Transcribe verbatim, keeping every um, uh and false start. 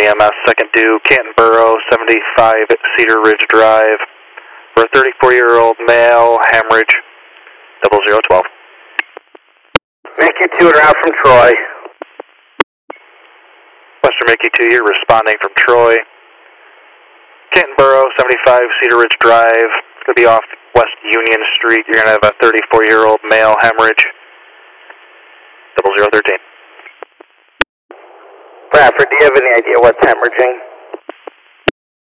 M S, second due, Canton Borough, seventy-five Cedar Ridge Drive, for a thirty-four-year-old male, hemorrhage, double zero twelve. Mickey two and out from Troy. Western Mickey two, you're responding from Troy. Canton Borough, seventy-five Cedar Ridge Drive, it's going to be off West Union Street. You're going to have a thirty-four-year-old male, hemorrhage, double zero thirteen. Bradford, do you have any idea what's hemorrhaging?